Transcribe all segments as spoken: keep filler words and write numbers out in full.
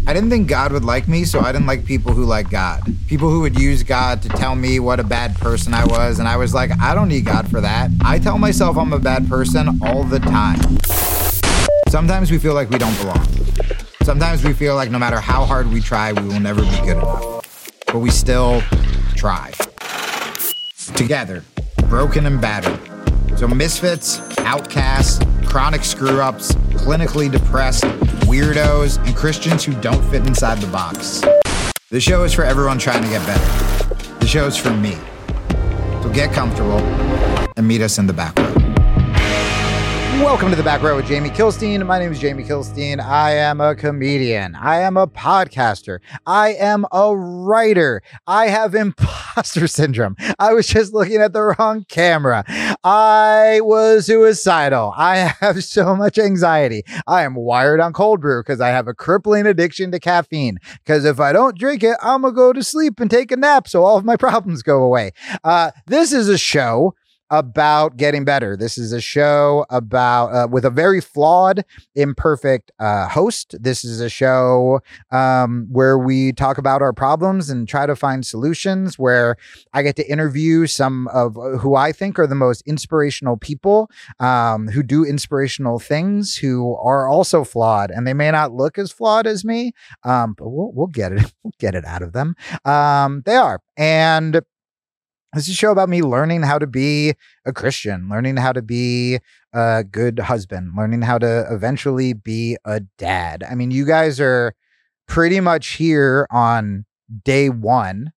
I didn't think God would like me, so I didn't like people who like God. People who would use God to tell me what a bad person I was, and I was like, I don't need God for that. I tell myself I'm a bad person all the time. Sometimes we feel like we don't belong. Sometimes we feel like no matter how hard we try, we will never be good enough. But we still try. Together, broken and battered. So misfits, outcasts, chronic screw-ups, clinically depressed, weirdos, and Christians who don't fit inside the box. The show is for everyone trying to get better. The show is for me. So get comfortable and meet us in the back row. Welcome to the back row with Jamie Kilstein. My name is Jamie Kilstein. I am a comedian. I am a podcaster. I am a writer. I have imposter syndrome. I was just looking at the wrong camera. I was suicidal. I have so much anxiety. I am wired on cold brew because I have a crippling addiction to caffeine. Because if I don't drink it, I'm going to go to sleep and take a nap so all of my problems go away. Uh, this is a show about getting better. This is a show about uh, with a very flawed, imperfect uh, host. This is a show um, where we talk about our problems and try to find solutions, where I get to interview some of who I think are the most inspirational people um, who do inspirational things, who are also flawed, and they may not look as flawed as me, um, but we'll, we'll get it. We'll get it out of them. Um, they are. And this is a show about me learning how to be a Christian, learning how to be a good husband, learning how to eventually be a dad. I mean, you guys are pretty much here on day one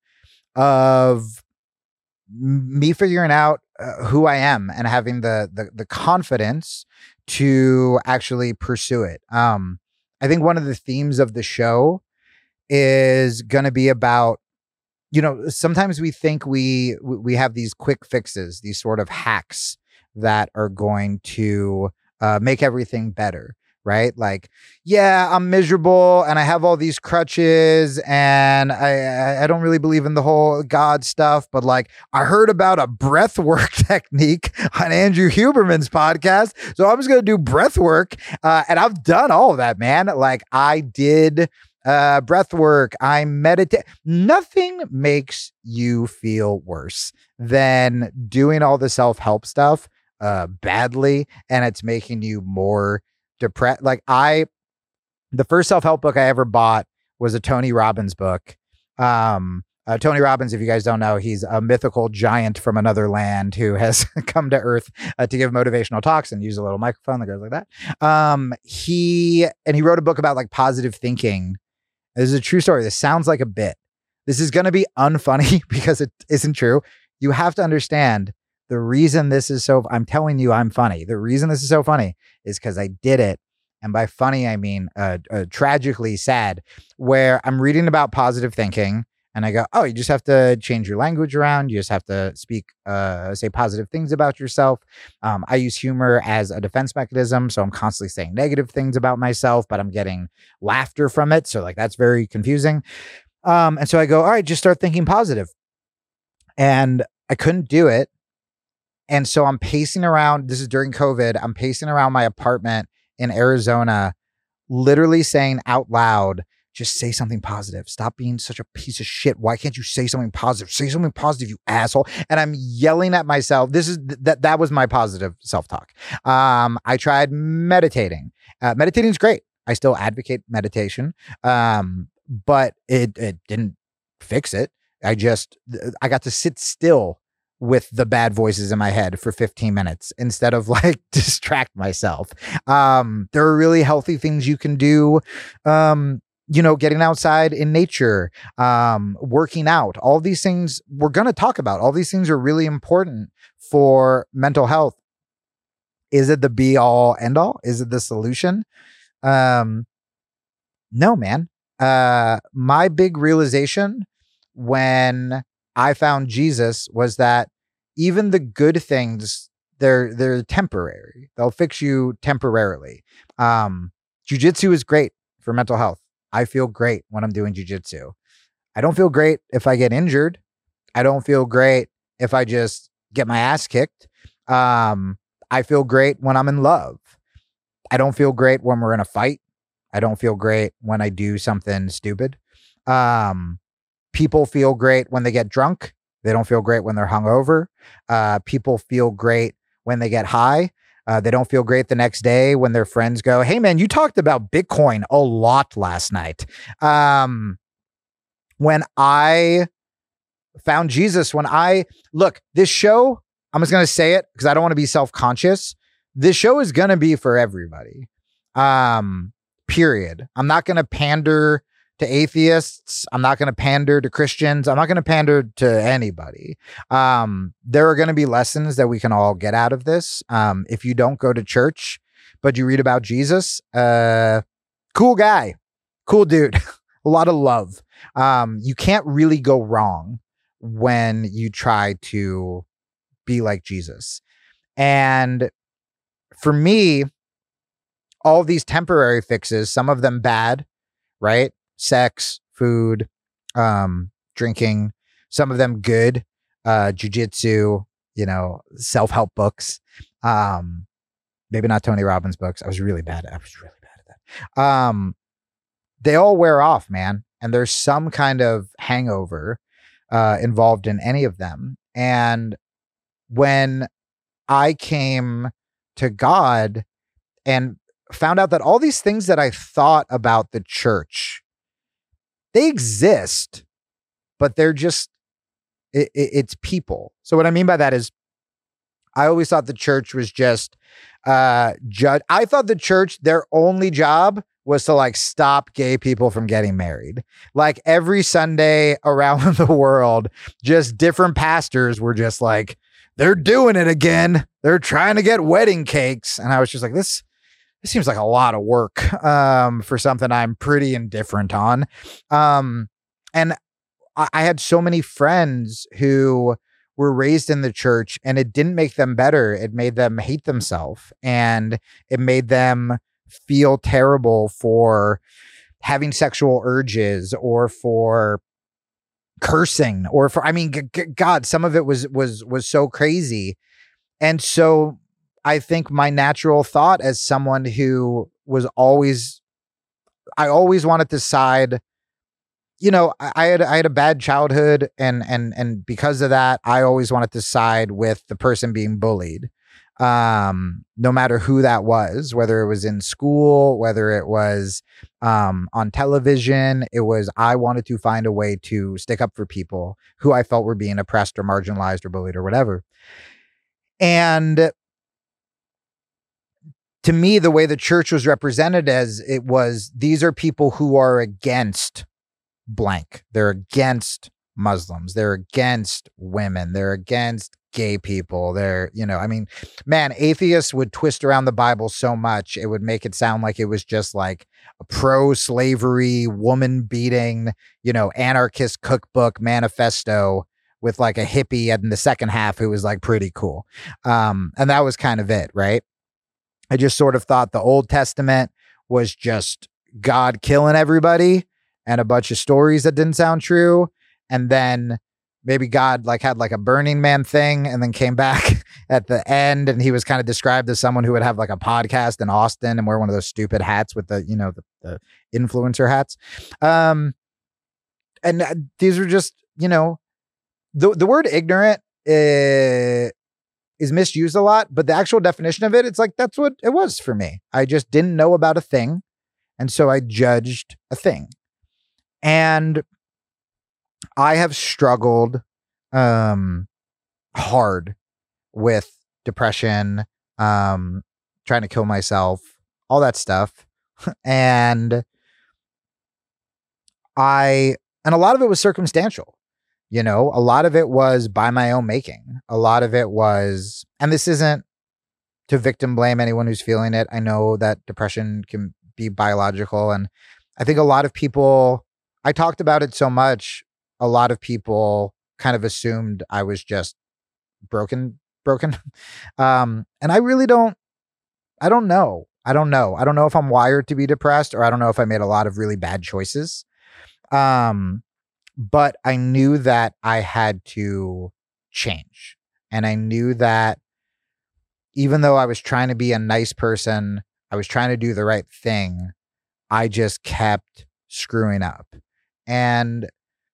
of me figuring out uh, who I am and having the, the the confidence to actually pursue it. Um, I think one of the themes of the show is going to be about, you know, sometimes we think we we have these quick fixes, these sort of hacks that are going to uh, make everything better, right? Like, yeah, I'm miserable and I have all these crutches and I I don't really believe in the whole God stuff, but like I heard about a breath work technique on Andrew Huberman's podcast, so I'm just gonna do breath work, uh, and I've done all of that, man. Like I did. Uh, breath work. I meditate. Nothing makes you feel worse than doing all the self-help stuff uh, badly, and it's making you more depressed. Like I, the first self-help book I ever bought was a Tony Robbins book. Um, uh, Tony Robbins, if you guys don't know, he's a mythical giant from another land who has come to Earth uh, to give motivational talks and use a little microphone that goes like that. Um, he and he wrote a book about like positive thinking. This is a true story. This sounds like a bit. This is going to be unfunny because it isn't true. You have to understand the reason this is so, I'm telling you I'm funny. The reason this is so funny is because I did it. And by funny, I mean uh, uh, tragically sad, where I'm reading about positive thinking and I go, oh, you just have to change your language around. You just have to speak, uh, say positive things about yourself. Um, I use humor as a defense mechanism. So I'm constantly saying negative things about myself, but I'm getting laughter from it. So like, that's very confusing. Um, and so I go, all right, just start thinking positive. And I couldn't do it. And so I'm pacing around. This is during COVID. I'm pacing around my apartment in Arizona, literally saying out loud, just say something positive. Stop being such a piece of shit. Why can't you say something positive? Say something positive, you asshole. And I'm yelling at myself. This is th- that that was my positive self-talk. Um, I tried meditating. Uh, meditating is great. I still advocate meditation. Um, but it it didn't fix it. I just I got to sit still with the bad voices in my head for fifteen minutes instead of like distract myself. Um, there are really healthy things you can do. Um, you know, getting outside in nature, um, working out, all these things we're going to talk about. All these things are really important for mental health. Is it the be all end all? Is it the solution? Um, no, man. Uh, my big realization when I found Jesus was that even the good things, they're, they're temporary. They'll fix you temporarily. Um, jiu-jitsu is great for mental health. I feel great when I'm doing jiu-jitsu. I don't feel great if I get injured. I don't feel great if I just get my ass kicked. Um, I feel great when I'm in love. I don't feel great when we're in a fight. I don't feel great when I do something stupid. Um, people feel great when they get drunk. They don't feel great when they're hungover. Uh, people feel great when they get high. Uh, they don't feel great the next day when their friends go, "Hey man, you talked about Bitcoin a lot last night." Um, when I found Jesus, when I look, this show, I'm just going to say it because I don't want to be self-conscious. This show is going to be for everybody. Um, period. I'm not going to pander to atheists. I'm not going to pander to Christians. I'm not going to pander to anybody. Um, there are going to be lessons that we can all get out of this. Um, if you don't go to church, but you read about Jesus, uh, cool guy, cool dude, a lot of love. Um, you can't really go wrong when you try to be like Jesus. And for me, all these temporary fixes, some of them bad, right? Sex, food, um, drinking, some of them good, uh, jujitsu, you know, self-help books. Um, maybe not Tony Robbins books. I was really bad. I was really bad at that. Um, they all wear off, man. And there's some kind of hangover uh, involved in any of them. And when I came to God and found out that all these things that I thought about the church, they exist, but they're just, it, it, it's people. So what I mean by that is I always thought the church was just uh, judge. I thought the church, their only job was to like stop gay people from getting married. Like every Sunday around the world, just different pastors were just like, they're doing it again. They're trying to get wedding cakes. And I was just like, this, this seems like a lot of work um, for something I'm pretty indifferent on. Um, and I, I had so many friends who were raised in the church, and it didn't make them better. It made them hate themselves, and it made them feel terrible for having sexual urges or for cursing or for, I mean, g- g- God, some of it was, was, was so crazy. And so I think my natural thought as someone who was always, I always wanted to side, you know, I, I had, I had a bad childhood, and, and, and because of that, I always wanted to side with the person being bullied. Um, no matter who that was, whether it was in school, whether it was, um, on television, it was, I wanted to find a way to stick up for people who I felt were being oppressed or marginalized or bullied or whatever. And to me, the way the church was represented as it was, these are people who are against blank. They're against Muslims. They're against women. They're against gay people. They're, you know, I mean, man, atheists would twist around the Bible so much, it would make it sound like it was just like a pro-slavery, woman-beating, you know, anarchist cookbook manifesto with like a hippie in the second half who was like pretty cool. Um, and that was kind of it, right? I just sort of thought the Old Testament was just God killing everybody and a bunch of stories that didn't sound true. And then maybe God like had like a Burning Man thing and then came back at the end, and he was kind of described as someone who would have like a podcast in Austin and wear one of those stupid hats with the, you know, the, the influencer hats. Um, and uh, these were just, you know, the, the word ignorant uh, is misused a lot, but the actual definition of it, it's like, that's what it was for me. I just didn't know about a thing. And so I judged a thing. And I have struggled um, hard with depression, um, trying to kill myself, all that stuff. and I, and a lot of it was circumstantial. You know, a lot of it was by my own making. A lot of it was, and this isn't to victim blame anyone who's feeling it. I know that depression can be biological. And I think a lot of people, I talked about it so much, a lot of people kind of assumed I was just broken, broken. um, and I really don't, I don't know. I don't know. I don't know if I'm wired to be depressed, or I don't know if I made a lot of really bad choices. Um, But I knew that I had to change. And I knew that even though I was trying to be a nice person, I was trying to do the right thing, I just kept screwing up. And,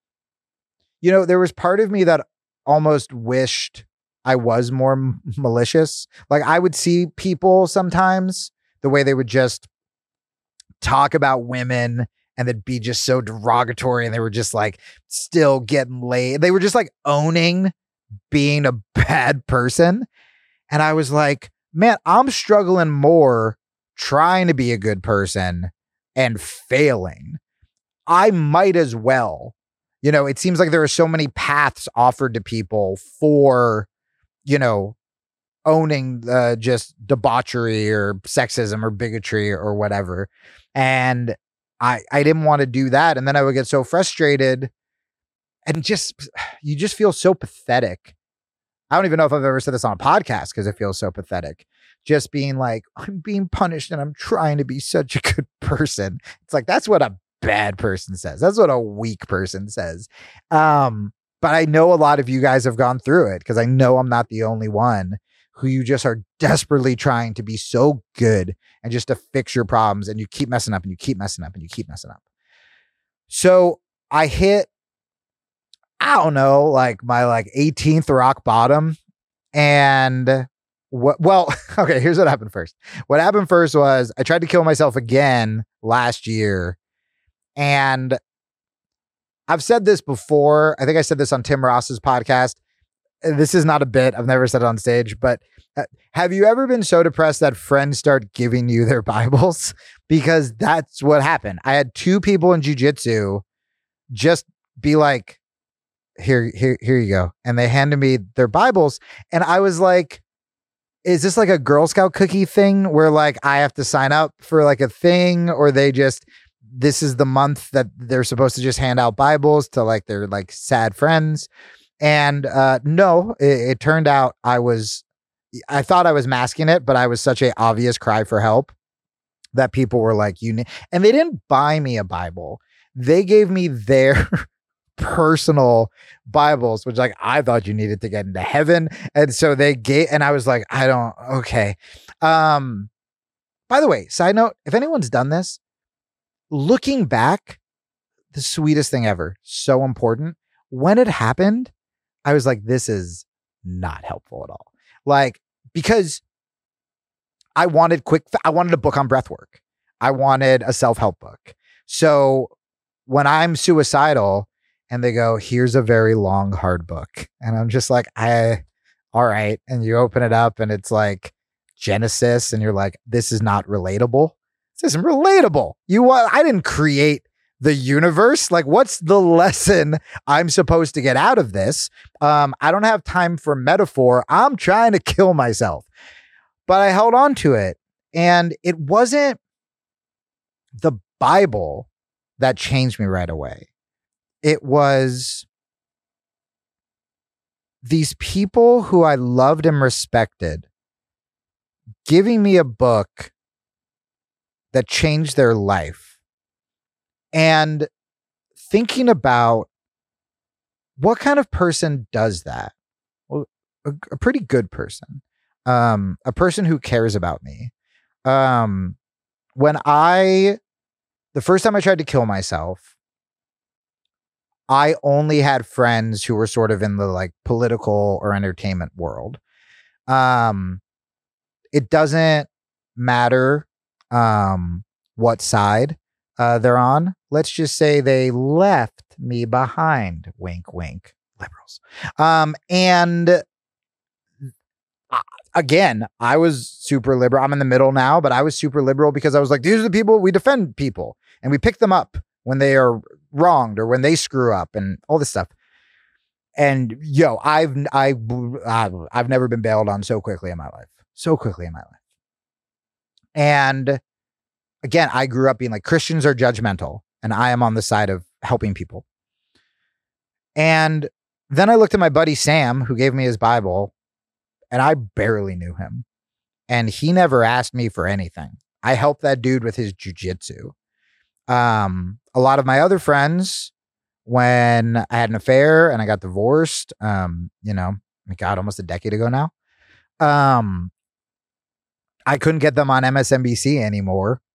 you know, there was part of me that almost wished I was more m- malicious. Like I would see people sometimes, the way they would just talk about women and they'd be just so derogatory and they were just like still getting laid. They were just like owning being a bad person. And I was like, man, I'm struggling more trying to be a good person and failing. I might as well. You know, it seems like there are so many paths offered to people for, you know, owning uh, just debauchery or sexism or bigotry or whatever. And I, I didn't want to do that. And then I would get so frustrated and just, you just feel so pathetic. I don't even know if I've ever said this on a podcast because it feels so pathetic. Just being like, I'm being punished and I'm trying to be such a good person. It's like, that's what a bad person says. That's what a weak person says. Um, but I know a lot of you guys have gone through it because I know I'm not the only one who you just are desperately trying to be so good and just to fix your problems, and you keep messing up and you keep messing up and you keep messing up. So I hit, I don't know, like my like eighteenth rock bottom. And what, well, okay, here's what happened first. What happened first was I tried to kill myself again last year. And I've said this before. I think I said this on Tim Ross's podcast. This is not a bit. I've never said it on stage, but uh, have you ever been so depressed that friends start giving you their Bibles? Because that's what happened. I had two people in jiu-jitsu just be like, here, here, here you go. And they handed me their Bibles. And I was like, is this like a Girl Scout cookie thing where like I have to sign up for like a thing, or they just, this is the month that they're supposed to just hand out Bibles to like their like sad friends? And uh, no, it, it turned out I was, I thought I was masking it, but I was such a obvious cry for help that people were like, you need, and they didn't buy me a Bible. They gave me their personal Bibles, which like I thought you needed to get into heaven. And so they gave, and I was like, I don't, okay. Um, by the way, side note, if anyone's done this, looking back, the sweetest thing ever. So important. When it happened, I was like, this is not helpful at all. Like, because I wanted quick, I wanted a book on breath work. I wanted a self-help book. So when I'm suicidal and they go, here's a very long, hard book. And I'm just like, I, all right. And you open it up and it's like Genesis and you're like, this is not relatable. This isn't relatable. You want, I didn't create the universe. Like, what's the lesson I'm supposed to get out of this? Um, I don't have time for metaphor. I'm trying to kill myself. But I held on to it. And it wasn't the Bible that changed me right away. It was these people who I loved and respected giving me a book that changed their life. And thinking about what kind of person does that? Well, a, a pretty good person, um, a person who cares about me. Um, when I, the first time I tried to kill myself, I only had friends who were sort of in the like political or entertainment world. Um, it doesn't matter um, what side uh, they're on. Let's just say they left me behind. Wink, wink, liberals. Um, and uh, again, I was super liberal. I'm in the middle now, but I was super liberal because I was like, these are the people, we defend people and we pick them up when they are wronged or when they screw up and all this stuff. And yo, I've, I, I've never been bailed on so quickly in my life, so quickly in my life. And again, I grew up being like, Christians are judgmental and I am on the side of helping people. And then I looked at my buddy Sam, who gave me his Bible, and I barely knew him. And he never asked me for anything. I helped that dude with his jujitsu. Um, a lot of my other friends, when I had an affair and I got divorced, um, you know, God, almost a decade ago now, um, I couldn't get them on M S N B C anymore.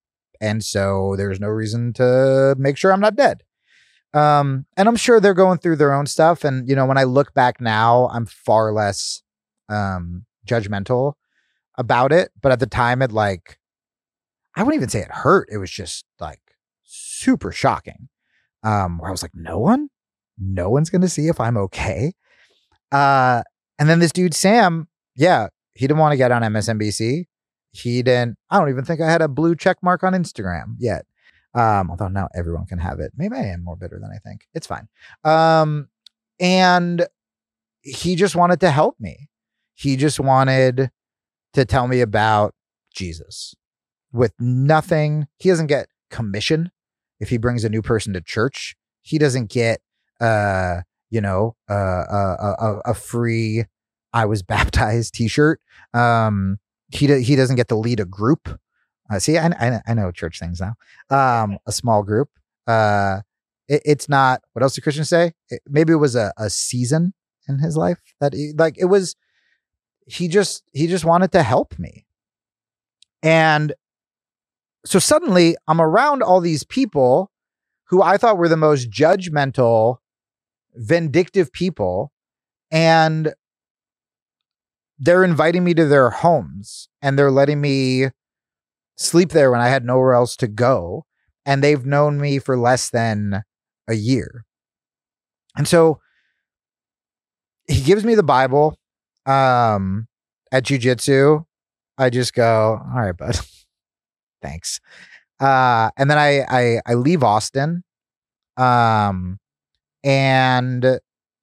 And so there's no reason to make sure I'm not dead. Um, and I'm sure they're going through their own stuff. And, you know, when I look back now, I'm far less um, judgmental about it. But at the time, it like, I wouldn't even say it hurt. It was just like super shocking. Um, where I was like, no one, no one's going to see if I'm okay. Uh, and then this dude, Sam, yeah, he didn't want to get on M S N B C. He didn't, I don't even think I had a blue check mark on Instagram yet. Um, although now everyone can have it. Maybe I am more bitter than I think. It's fine. Um, and he just wanted to help me. He just wanted to tell me about Jesus with nothing. He doesn't get commission if he brings a new person to church. He doesn't get, uh, you know, uh, a, a, a free I was baptized t-shirt. Um, he, do, he doesn't get to lead a group. Uh, see, I, I, I know church things now. Um, a small group. Uh, it, it's not, what else do Christians say? It, maybe it was a, a season in his life that he, like, it was, he just, he just wanted to help me. And so suddenly I'm around all these people who I thought were the most judgmental, vindictive people. And they're inviting me to their homes and they're letting me sleep there when I had nowhere else to go. And they've known me for less than a year. And so he gives me the Bible um, at jiu-jitsu. I just go, all right, bud. Thanks. Uh, and then I, I, I leave Austin. Um, and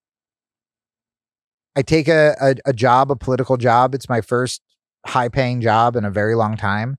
I take a, a, a job, a political job. It's my first high paying job in a very long time.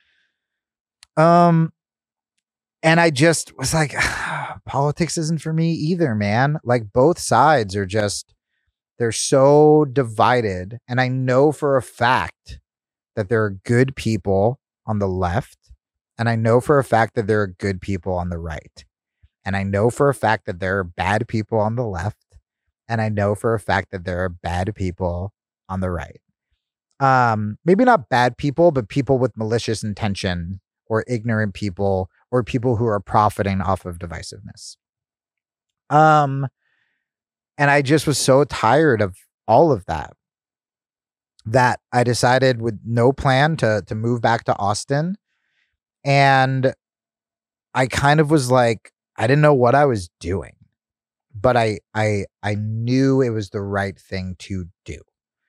Um, and I just was like, politics isn't for me either, man. Like both sides are just, they're so divided. And I know for a fact that there are good people on the left. And I know for a fact that there are good people on the right. And I know for a fact that there are bad people on the left. And I know for a fact that there are bad people on the right. Um, maybe not bad people, but people with malicious intention or ignorant people or people who are profiting off of divisiveness. Um, and I just was so tired of all of that, that I decided with no plan to, to move back to Austin. And I kind of was like, I didn't know what I was doing, but I, I, I knew it was the right thing to do.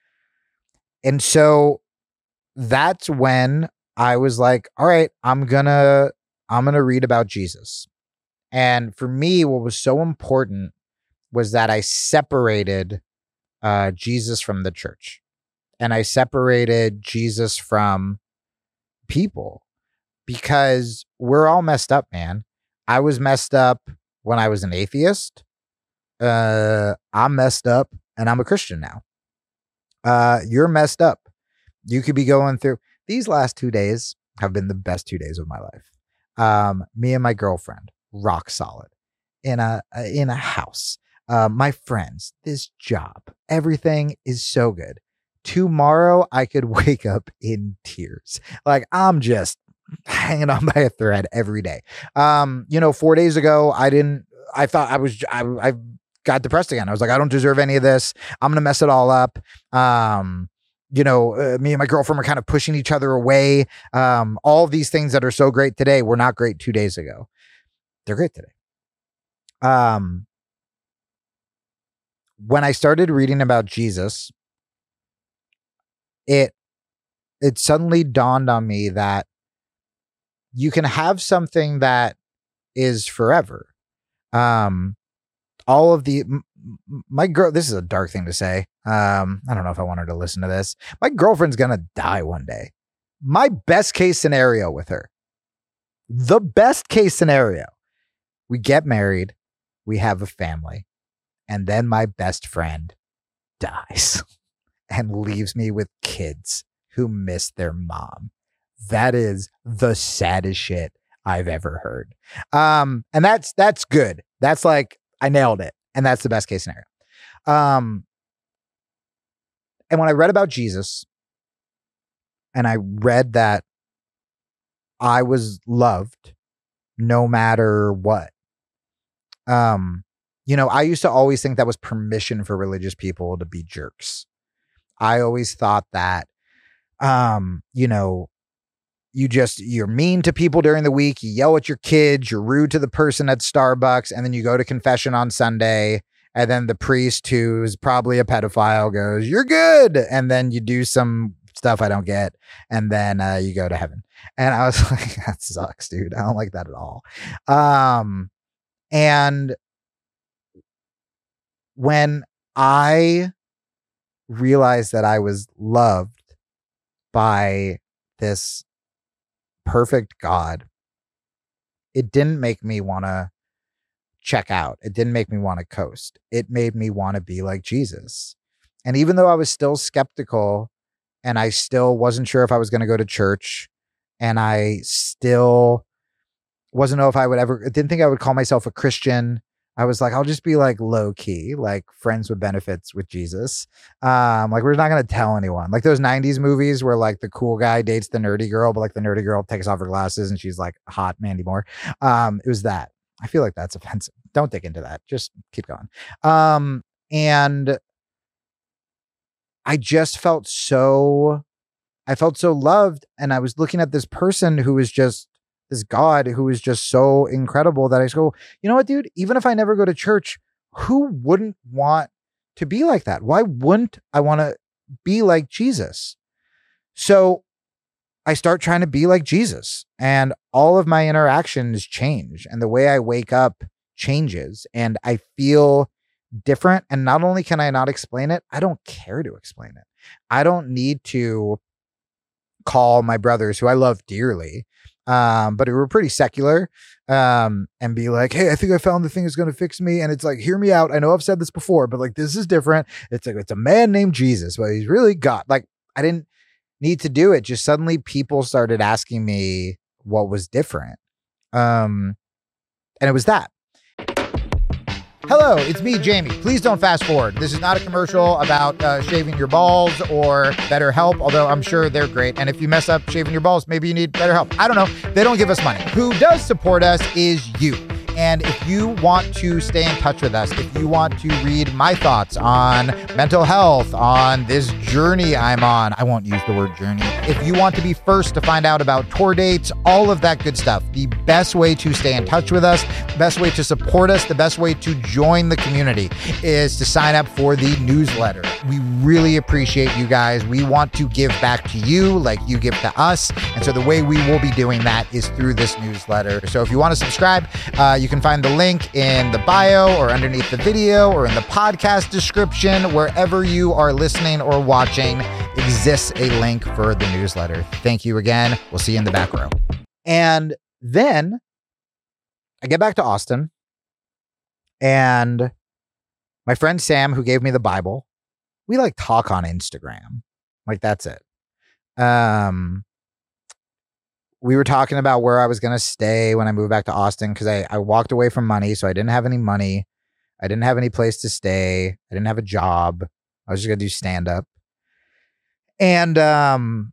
And so that's when I was like, all right, I'm gonna, I'm gonna read about Jesus. And for me, what was so important was that I separated uh, Jesus from the church, and I separated Jesus from people, because we're all messed up, man. I was messed up when I was an atheist. Uh, I'm messed up and I'm a Christian now. Uh, you're messed up. You could be going through, these last two days have been the best two days of my life. Um, me and my girlfriend, rock solid in a, in a house. Uh, my friends, this job, everything is so good. Tomorrow I could wake up in tears. Like I'm just hanging on by a thread every day. Um, you know, four days ago, I didn't, I thought I was, I, I got depressed again. I was like, I don't deserve any of this. I'm going to mess it all up. Um, you know, uh, me and my girlfriend were kind of pushing each other away. Um, all of these things that are so great today were not great two days ago. They're great today. Um, when I started reading about Jesus, it, it suddenly dawned on me that you can have something that is forever. Um, all of the, m- my girl, this is a dark thing to say. Um, I don't know if I want her to listen to this. My girlfriend's going to die one day. My best case scenario with her, the best case scenario, we get married, we have a family, and then my best friend dies and leaves me with kids who miss their mom. That is the saddest shit I've ever heard. Um, and that's, that's good. That's like, I nailed it. And that's the best case scenario. Um, and when I read about Jesus and I read that I was loved no matter what. Um, you know, I used to always think that was permission for religious people to be jerks. I always thought that, um, you know, you just, you're mean to people during the week. You yell at your kids. You're rude to the person at Starbucks. And then you go to confession on Sunday. And then the priest, who's probably a pedophile, goes, "You're good." And then you do some stuff I don't get. And then uh, you go to heaven. And I was like, that sucks, dude. I don't like that at all. Um, and when I realized that I was loved by this perfect God, it didn't make me want to check out. It didn't make me want to coast. It made me want to be like Jesus. And even though I was still skeptical and I still wasn't sure if I was going to go to church, and I still wasn't know if I would ever, didn't think I would call myself a Christian. I was like, I'll just be like low key, like friends with benefits with Jesus. Um, like we're not going to tell anyone, like those nineties movies where like the cool guy dates the nerdy girl, but like the nerdy girl takes off her glasses and she's like hot Mandy Moore. Um, it was that. I feel like that's offensive. Don't dig into that. Just keep going. Um, and I just felt so, I felt so loved. And I was looking at this person who was just this God who is just so incredible that I just go, you know what, dude, even if I never go to church, who wouldn't want to be like that? Why wouldn't I want to be like Jesus? So I start trying to be like Jesus, and all of my interactions change, and the way I wake up changes, and I feel different. And not only can I not explain it, I don't care to explain it. I don't need to call my brothers, who I love dearly, um, but who were pretty secular, um, and be like, "Hey, I think I found the thing that's going to fix me." And it's like, hear me out. I know I've said this before, but like, this is different. It's like, it's a man named Jesus, but he's really God. Like, I didn't need to do it. Just suddenly people started asking me what was different. Um, and it was that. Hello, it's me, Jamie. Please don't fast forward. This is not a commercial about uh, shaving your balls or BetterHelp, although I'm sure they're great. And if you mess up shaving your balls, maybe you need BetterHelp. I don't know. They don't give us money. Who does support us is you. And if you want to stay in touch with us, if you want to read my thoughts on mental health, on this journey I'm on, I won't use the word journey. If you want to be first to find out about tour dates, all of that good stuff, the best way to stay in touch with us, the best way to support us, the best way to join the community is to sign up for the newsletter. We really appreciate you guys. We want to give back to you like you give to us. And so the way we will be doing that is through this newsletter. So if you want to subscribe, uh, you can find the link in the bio or underneath the video or in the podcast description. Wherever you are listening or watching exists a link for the newsletter. Thank you again. We'll see you in the back row. And then I get back to Austin, and my friend Sam, who gave me the Bible, we like talk on Instagram. Like, that's it. Um, we were talking about where I was going to stay when I moved back to Austin, because I, I walked away from money. So I didn't have any money. I didn't have any place to stay. I didn't have a job. I was just going to do stand up. And um,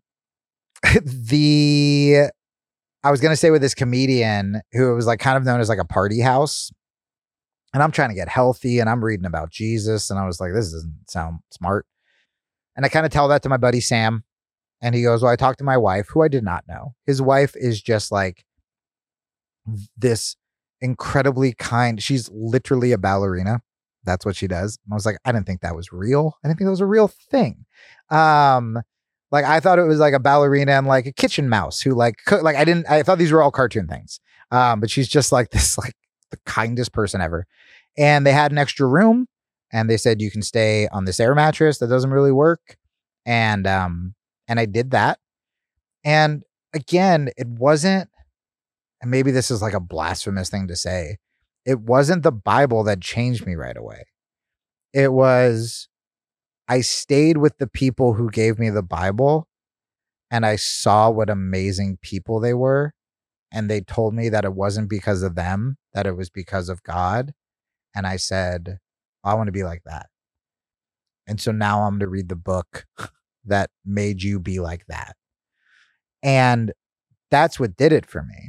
the I was going to stay with this comedian who was like kind of known as like a party house. And I'm trying to get healthy, and I'm reading about Jesus. And I was like, this doesn't sound smart. And I kind of tell that to my buddy Sam. And he goes, well, I talked to my wife, who I did not know. His wife is just like this incredibly kind. She's literally a ballerina. That's what she does. And I was like, I didn't think that was real. I didn't think that was a real thing. Um, like I thought it was like a ballerina and like a kitchen mouse who like, cook, like I didn't, I thought these were all cartoon things. Um, but she's just like this, like the kindest person ever. And they had an extra room, and they said, you can stay on this air mattress that doesn't really work. And, um, and I did that. And again, it wasn't, and maybe this is like a blasphemous thing to say, it wasn't the Bible that changed me right away. It was, I stayed with the people who gave me the Bible, and I saw what amazing people they were. And they told me that it wasn't because of them, that it was because of God. And I said, I want to be like that. And so now I'm going to read the book that made you be like that. And that's what did it for me.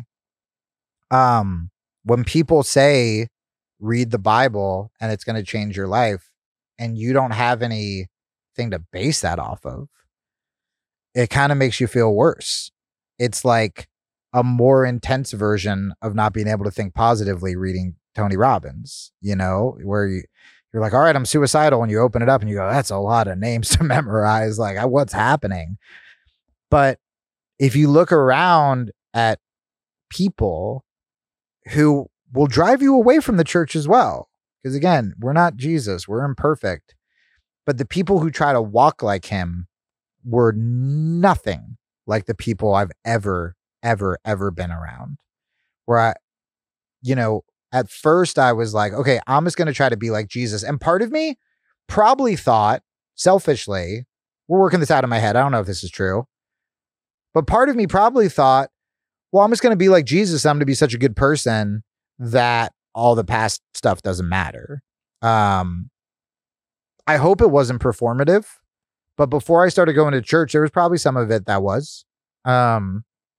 Um, when people say, read the Bible and it's going to change your life, and you don't have anything to base that off of, it kind of makes you feel worse. It's like a more intense version of not being able to think positively reading Tony Robbins, you know, where you, you're like, all right, I'm suicidal. And you open it up and you go, that's a lot of names to memorize. Like, what's happening? But if you look around at people who will drive you away from the church as well, because again, we're not Jesus, we're imperfect. But the people who try to walk like him were nothing like the people I've ever, ever, ever been around. Where I, you know, at first I was like, okay, I'm just going to try to be like Jesus. And part of me probably thought selfishly, we're working this out in my head, I don't know if this is true, but part of me probably thought, well, I'm just going to be like Jesus. I'm going to be such a good person that all the past stuff doesn't matter. Um, I hope it wasn't performative, but before I started going to church, there was probably some of it that was. Um,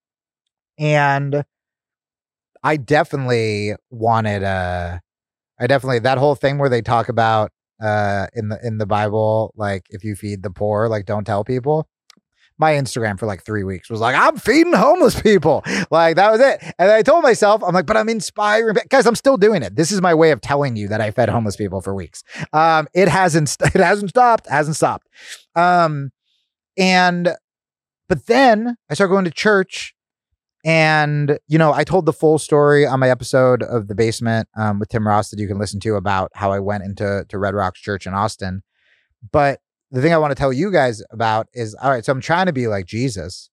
and I definitely wanted, uh, I definitely, that whole thing where they talk about, uh, in the, in the Bible, like if you feed the poor, like don't tell people. My Instagram for like three weeks was like, I'm feeding homeless people. Like that was it. And I told myself, I'm like, but I'm inspiring. Guys, I'm still doing it. This is my way of telling you that I fed homeless people for weeks. Um, it hasn't, it hasn't stopped, hasn't stopped. Um, and, but then I started going to church and, you know, I told the full story on my episode of The Basement um, with Tim Ross that you can listen to about how I went into to Red Rocks Church in Austin. But the thing I want to tell you guys about is, all right, so I'm trying to be like Jesus.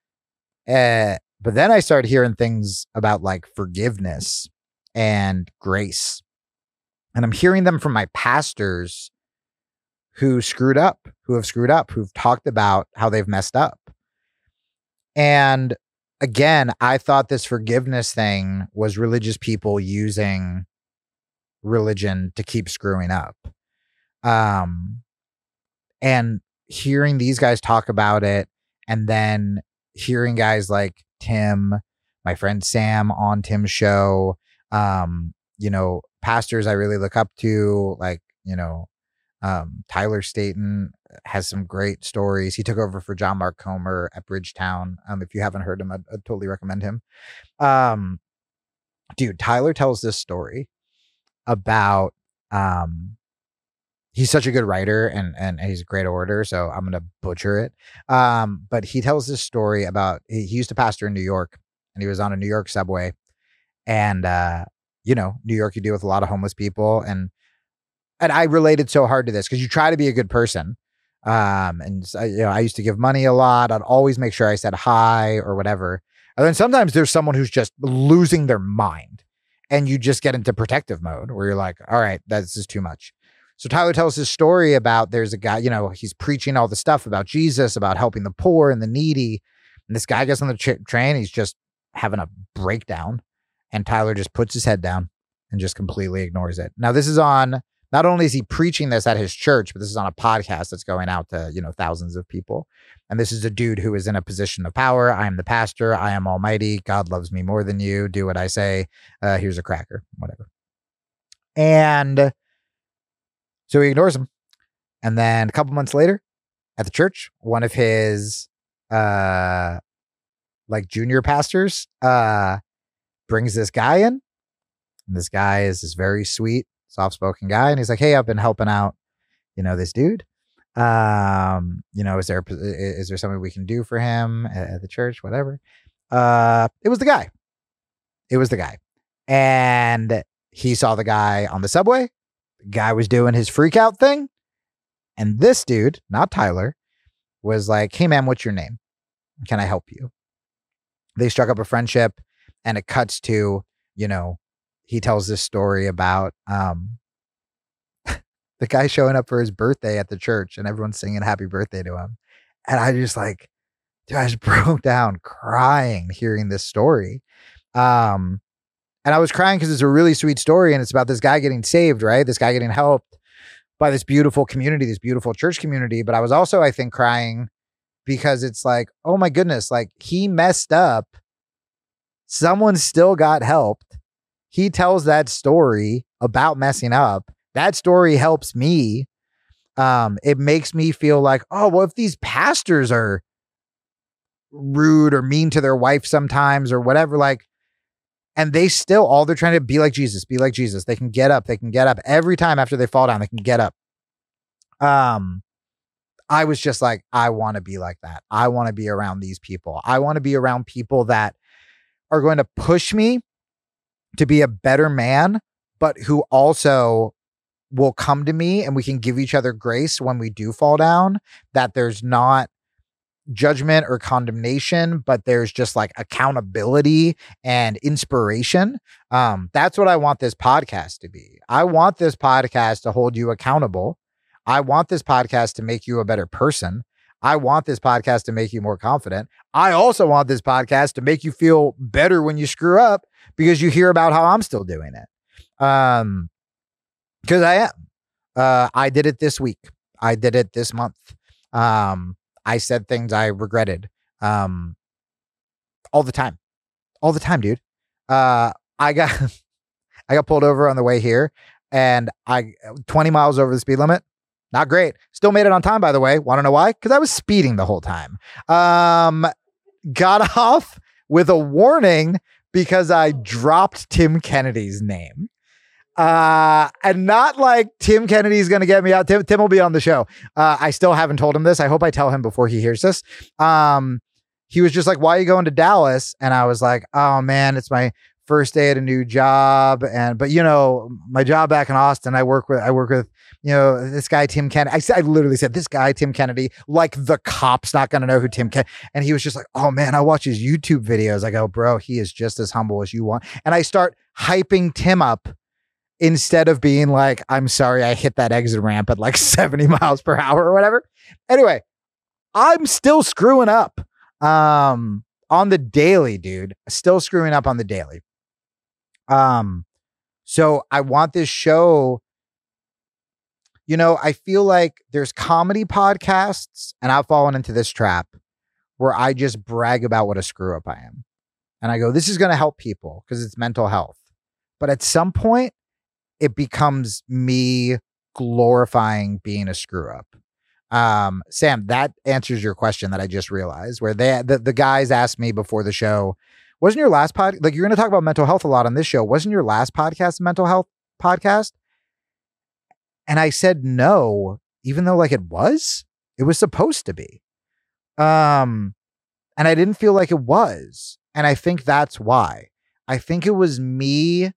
Uh, but then I started hearing things about like forgiveness and grace. And I'm hearing them from my pastors who screwed up, who have screwed up, who've talked about how they've messed up. And again, I thought this forgiveness thing was religious people using religion to keep screwing up. Um, And hearing these guys talk about it, and then hearing guys like Tim, my friend Sam on Tim's show, um, you know, pastors I really look up to, like, you know, um, Tyler Staton has some great stories. He took over for John Mark Comer at Bridgetown. Um, if you haven't heard him, I'd, I'd totally recommend him. Um, dude, Tyler tells this story about, um, he's such a good writer and, and he's a great orator, so I'm going to butcher it. Um, but he tells this story about, he, he used to pastor in New York, and he was on a New York subway. And, uh, you know, New York, you deal with a lot of homeless people. And, and I related so hard to this because you try to be a good person. Um, and, you know, I used to give money a lot. I'd always make sure I said hi or whatever. And then sometimes there's someone who's just losing their mind, and you just get into protective mode where you're like, all right, this is too much. So Tyler tells his story about there's a guy, you know, he's preaching all the stuff about Jesus, about helping the poor and the needy. And this guy gets on the ch- train. He's just having a breakdown. And Tyler just puts his head down and just completely ignores it. Now, this is on, not only is he preaching this at his church, but this is on a podcast that's going out to, you know, thousands of people. And this is a dude who is in a position of power. I am the pastor. I am almighty. God loves me more than you. Do what I say. Uh, here's a cracker, whatever. And so he ignores him. And then a couple months later at the church, one of his, uh, like junior pastors, uh, brings this guy in. And this guy is this very sweet, soft-spoken guy. And he's like, hey, I've been helping out, you know, this dude. Um, you know, is there, is there something we can do for him at the church? Whatever. Uh, it was the guy. It was the guy. And he saw the guy on the subway. The guy was doing his freak out thing. And this dude, not Tyler, was like, hey, man, what's your name? Can I help you? They struck up a friendship, and it cuts to, you know, he tells this story about um, the guy showing up for his birthday at the church and everyone's singing happy birthday to him. And I just like, dude, I just broke down crying hearing this story. Um, and I was crying because it's a really sweet story, and it's about this guy getting saved, right? This guy getting helped by this beautiful community, this beautiful church community. But I was also, I think, crying because it's like, oh my goodness, like he messed up Someone still got helped. He tells that story about messing up. That story helps me. Um, it makes me feel like, oh, well, if these pastors are rude or mean to their wife sometimes or whatever, like, and they still, all they're trying to be like Jesus, be like Jesus. They can get up. They can get up every time after they fall down. They can get up. Um, I was just like, I want to be like that. I want to be around these people. I want to be around people that are going to push me to be a better man, but who also will come to me and we can give each other grace when we do fall down, that there's not judgment or condemnation, but there's just like accountability and inspiration. Um, that's what I want this podcast to be. I want this podcast to hold you accountable. I want this podcast to make you a better person. I want this podcast to make you more confident. I also want this podcast to make you feel better when you screw up because you hear about how I'm still doing it. Um, because I am. Uh, I did it this week. I did it this month. Um, I said things I regretted um, all the time, all the time, dude. Uh, I got I got pulled over on the way here, and I twenty miles over the speed limit. Not great. Still made it on time, by the way. Want to know why? Because I was speeding the whole time. Um, got off with a warning because I dropped Tim Kennedy's name. Uh, and not like Tim Kennedy's going to get me out. Tim, Tim will be on the show. Uh, I still haven't told him this. I hope I tell him before he hears this. Um, he was just like, why are you going to Dallas? And I was like, oh man, it's my first day at a new job. And, but you know, my job back in Austin, I work with, I work with, you know, this guy, Tim Kennedy. I, I literally said, this guy, Tim Kennedy, like the cop's not going to know who Tim Kennedy. And he was just like, oh man, I watch his YouTube videos. I go, bro, he is just as humble as you want. And I start hyping Tim up instead of being like, I'm sorry, I hit that exit ramp at like seventy miles per hour or whatever. Anyway, I'm still screwing up um, on the daily, dude. Still screwing up on the daily. Um, so I want this show. You know, I feel like there's comedy podcasts, and I've fallen into this trap where I just brag about what a screw up I am. And I go, this is going to help people because it's mental health. But at some point, it becomes me glorifying being a screw up. Um, Sam, that answers your question that I just realized, where they, the, the guys asked me before the show, wasn't your last pod, like you're going to talk about mental health a lot on this show. Wasn't your last podcast a mental health podcast? And I said, no, even though like it was, it was supposed to be. Um, and I didn't feel like it was. And I think that's why. I think it was me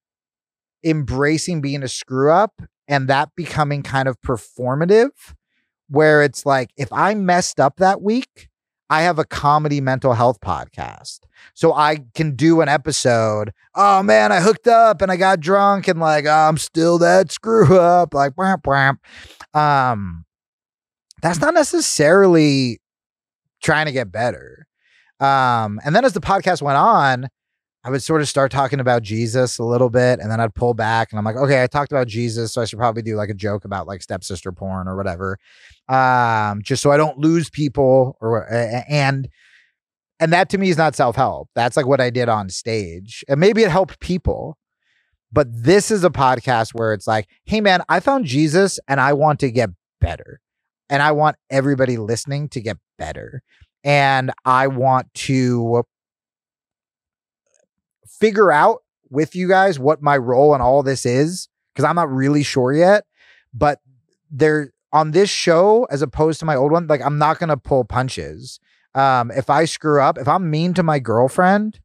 embracing being a screw up and that becoming kind of performative, where it's like, if I messed up that week, I have a comedy mental health podcast. So I can do an episode. Oh man, I hooked up and I got drunk and like, oh, I'm still that screw up. Like, wham, wham. Um, that's not necessarily trying to get better. Um, and then as the podcast went on, I would sort of start talking about Jesus a little bit, and then I'd pull back and I'm like, okay, I talked about Jesus, so I should probably do like a joke about like stepsister porn or whatever. Um, just so I don't lose people or, and, and that to me is not self-help. That's like what I did on stage, and maybe it helped people, but this is a podcast where it's like, hey man, I found Jesus and I want to get better, and I want everybody listening to get better. And I want to figure out with you guys what my role in all this is, because I'm not really sure yet. But there on this show, as opposed to my old one, like I'm not going to pull punches. Um, if I screw up, if I'm mean to my girlfriend,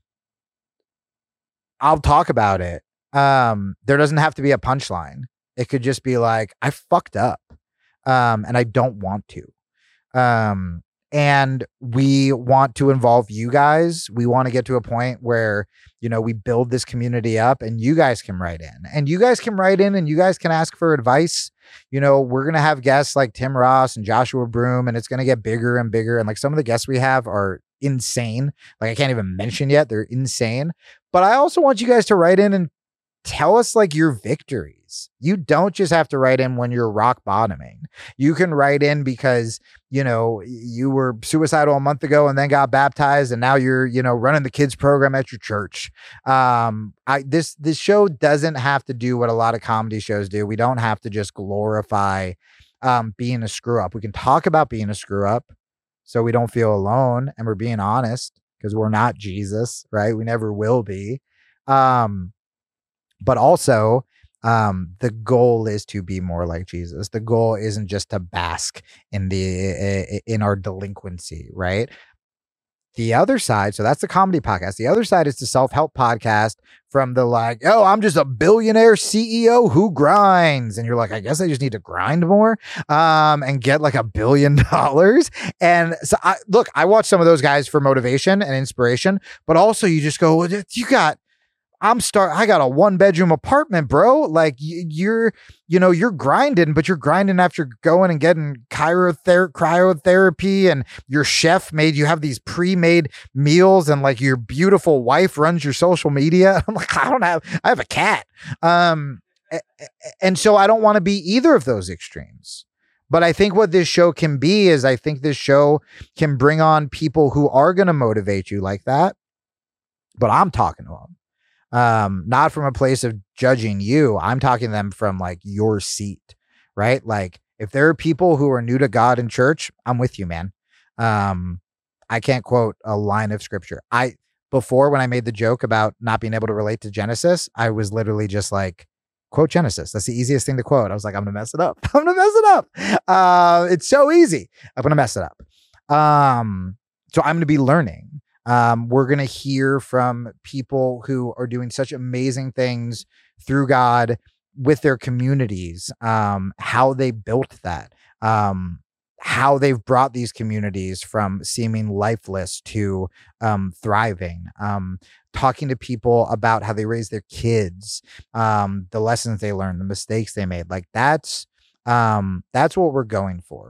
I'll talk about it. Um, there doesn't have to be a punchline. It could just be like, I fucked up. Um, and I don't want to. Um, And we want to involve you guys. We want to get to a point where, you know, we build this community up and you guys can write in and you guys can write in and you guys can ask for advice. You know, we're going to have guests like Tim Ross and Joshua Broom, and it's going to get bigger and bigger. And like some of the guests we have are insane. Like I can't even mention yet. They're insane. But I also want you guys to write in and tell us like your victories. days. You don't just have to write in when you're rock bottoming. You can write in because, you know, you were suicidal a month ago and then got baptized and now you're, you know, running the kids program at your church. Um, I, this, this show doesn't have to do what a lot of comedy shows do. We don't have to just glorify um, being a screw up. We can talk about being a screw up so we don't feel alone and we're being honest because we're not Jesus, right? We never will be. Um, but also, um, the goal is to be more like Jesus. The goal isn't just to bask in the, in our delinquency, right? The other side, so that's the comedy podcast. The other side is the self-help podcast from the like, oh, I'm just a billionaire C E O who grinds. And you're like, I guess I just need to grind more um, and get like a billion dollars. And so I look, I watch some of those guys for motivation and inspiration, but also you just go, you got, I'm start. I got a one bedroom apartment, bro. Like y- you're, you know, you're grinding, but you're grinding after going and getting cryother- cryotherapy and your chef made you have these pre-made meals and like your beautiful wife runs your social media. I'm like, I don't have, I have a cat. Um, and so I don't want to be either of those extremes. But I think what this show can be is I think this show can bring on people who are going to motivate you like that. But I'm talking to them. Um, not from a place of judging you. I'm talking to them from like your seat, right? Like if there are people who are new to God in church, I'm with you, man. Um, I can't quote a line of scripture. I, before when I made the joke about not being able to relate to Genesis, I was literally just like, quote Genesis. That's the easiest thing to quote. I was like, I'm going to mess it up. I'm going to mess it up. Uh, it's so easy. I'm going to mess it up. Um, so I'm going to be learning. Um, we're going to hear from people who are doing such amazing things through God with their communities, um, how they built that, um, how they've brought these communities from seeming lifeless to um, thriving, um, talking to people about how they raise their kids, um, the lessons they learned, the mistakes they made. Like that's, um, that's what we're going for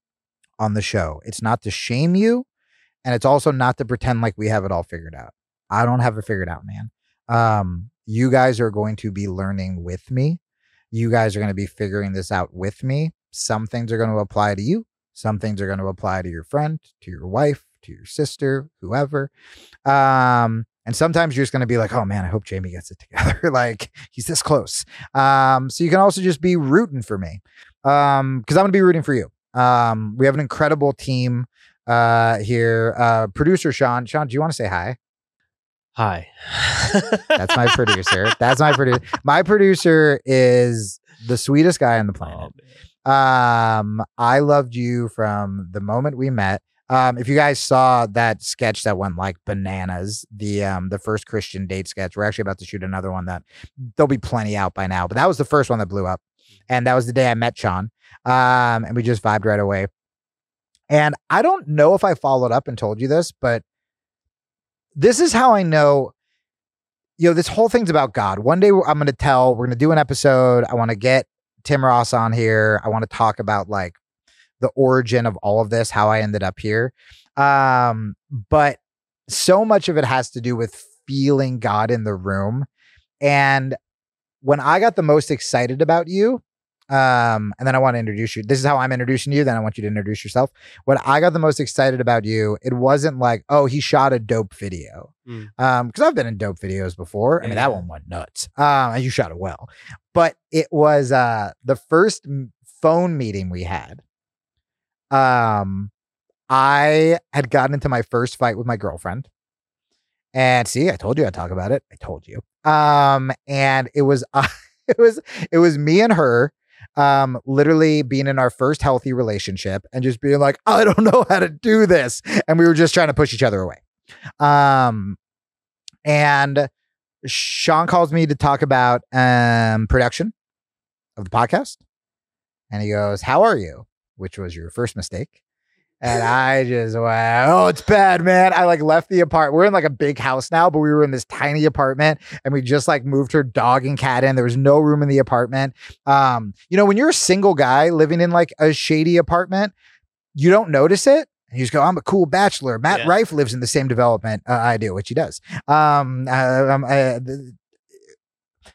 on the show. It's not to shame you. And it's also not to pretend like we have it all figured out. I don't have it figured out, man. Um, you guys are going to be learning with me. You guys are going to be figuring this out with me. Some things are going to apply to you. Some things are going to apply to your friend, to your wife, to your sister, whoever. Um, and sometimes you're just going to be like, oh man, I hope Jamie gets it together. Like he's this close. Um, so you can also just be rooting for me. Um, cause I'm going to be rooting for you. Um, we have an incredible team uh here. Uh producer Sean. Sean, do you want to say hi? Hi. That's my producer. That's my producer. My producer is the sweetest guy on the planet. Oh, um, I loved you from the moment we met. Um, if you guys saw that sketch that went like bananas, the um the first Christian date sketch, we're actually about to shoot another one that there'll be plenty out by now. But that was the first one that blew up. And that was the day I met Sean. Um, and we just vibed right away. And I don't know if I followed up and told you this, but this is how I know, you know, this whole thing's about God. One day I'm going to tell, we're going to do an episode. I want to get Tim Ross on here. I want to talk about like the origin of all of this, how I ended up here. Um, but so much of it has to do with feeling God in the room. And when I got the most excited about you, Um, and then I want to introduce you. This is how I'm introducing you. Then I want you to introduce yourself. When I got the most excited about you, it wasn't like, oh, he shot a dope video. Mm. Um, because I've been in dope videos before. I mean, yeah. That one went nuts. Um, and you shot it well. But it was uh the first phone meeting we had. Um, I had gotten into my first fight with my girlfriend. And see, I told you I'd talk about it. I told you. Um, and it was uh, it was it was me and her. Um, literally being in our first healthy relationship and just being like, I don't know how to do this. And we were just trying to push each other away. Um, and Sean calls me to talk about, um, production of the podcast. And he goes, how are you? Which was your first mistake. And I just went, oh, it's bad, man. I like left the apartment. We're in like a big house now, but we were in this tiny apartment and we just like moved her dog and cat in. There was no room in the apartment. Um, you know, when you're a single guy living in like a shady apartment, you don't notice it. And you just go, I'm a cool bachelor. Matt yeah. Rife lives in the same development uh, I do, which he does. Um, uh, um, uh,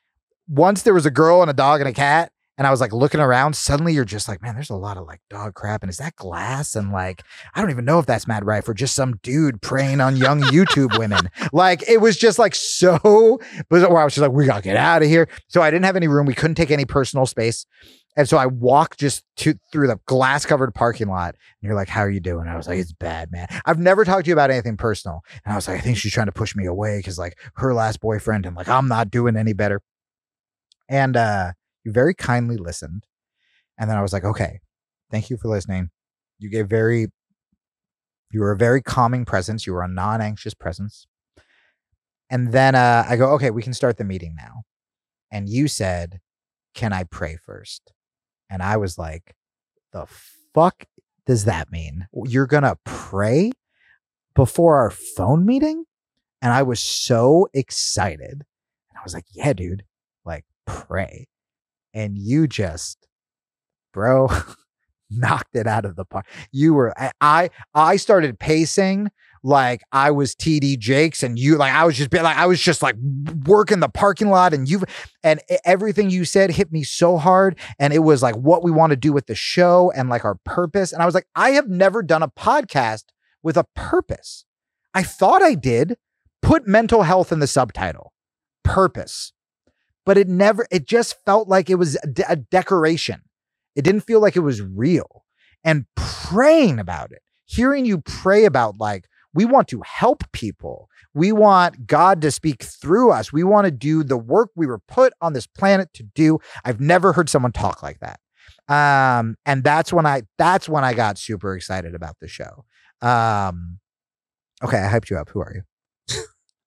once there was a girl and a dog and a cat, and I was like looking around, suddenly you're just like, man, there's a lot of like dog crap. And is that glass? And like, I don't even know if that's Matt Rife or just some dude preying on young YouTube women. Like, it was just like so, where I was just like, we gotta get out of here. So I didn't have any room. We couldn't take any personal space. And so I walked just to, through the glass covered parking lot. And you're like, how are you doing? I was like, it's bad, man. I've never talked to you about anything personal. And I was like, I think she's trying to push me away because like her last boyfriend and like, I'm not doing any better. And, uh, you very kindly listened. And then I was like, okay, thank you for listening. You gave very, you were a very calming presence. You were a non-anxious presence. And then uh, I go, okay, we can start the meeting now. And you said, can I pray first? And I was like, the fuck does that mean? You're going to pray before our phone meeting? And I was so excited. And I was like, yeah, dude, like pray. And you just, bro, knocked it out of the park. You were, I, I started pacing like I was T D Jakes, and you, like, I was just like, I was just like working the parking lot, and you, and everything you said hit me so hard. And it was like what we want to do with the show and like our purpose. And I was like, I have never done a podcast with a purpose. I thought I did. Put mental health in the subtitle, purpose. But it never, it just felt like it was a, de- a decoration. It didn't feel like it was real. And praying about it, hearing you pray about like, we want to help people. We want God to speak through us. We want to do the work we were put on this planet to do. I've never heard someone talk like that. Um, and that's when I, that's when I got super excited about the show. Um, okay. I hyped you up. Who are you?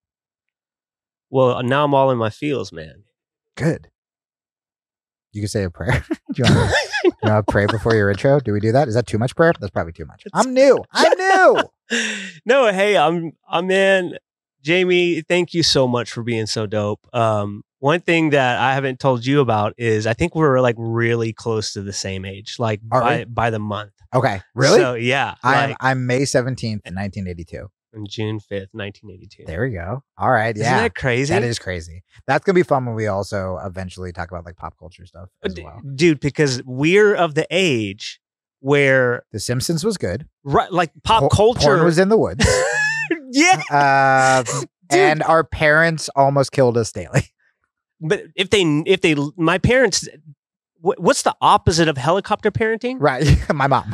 Well, now I'm all in my feels, man. Good. You can say a prayer. Do you want to, you want to pray before your intro? Do we do that? Is that too much prayer? That's probably too much. I'm new. I'm new. No, hey, I'm I'm in. Jamie, thank you so much for being so dope. Um, one thing that I haven't told you about is I think we're like really close to the same age, like Are by we? by the month. Okay. Really? So yeah, I'm like, I'm May seventeenth, nineteen eighty-two. on June fifth, nineteen eighty-two. There we go. All right. Yeah. Isn't that crazy? That is crazy. That's going to be fun when we also eventually talk about like pop culture stuff as well. Dude, because we're of the age where The Simpsons was good. right, like pop Po- culture Porn was in the woods. yeah. uh, and our parents almost killed us daily. But if they, if they, my parents, wh- what's the opposite of helicopter parenting? Right. My mom.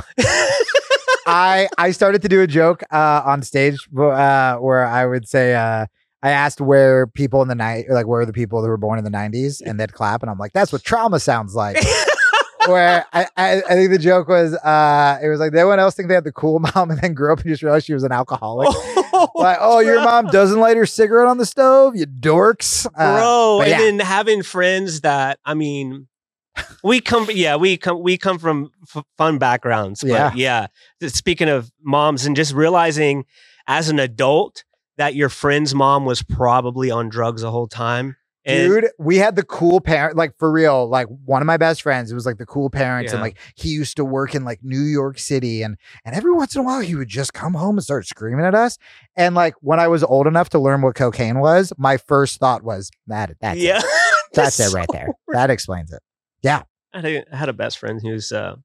I I started to do a joke uh, on stage uh, where I would say uh, I asked where people in the night, like where are the people that were born in the nineties, and they'd clap, and I'm like, that's what trauma sounds like. Where I, I I think the joke was uh, it was like everyone else think they had the cool mom, and then grew up and just realized she was an alcoholic. Oh, like, oh, your mom doesn't light her cigarette on the stove, you dorks, uh, bro. And yeah. then having friends that, I mean, we come, yeah, we come, we come from f- fun backgrounds. But Yeah. yeah. Speaking of moms, and just realizing as an adult that your friend's mom was probably on drugs the whole time. And Dude, we had the cool parent, like for real, like one of my best friends, it was like the cool parents. Yeah. And like, he used to work in like New York City, and, and every once in a while he would just come home and start screaming at us. And like, when I was old enough to learn what cocaine was, my first thought was that, that's yeah, it. That's That's it right so there. That explains it. Yeah. I had a, I had a best friend whose uh,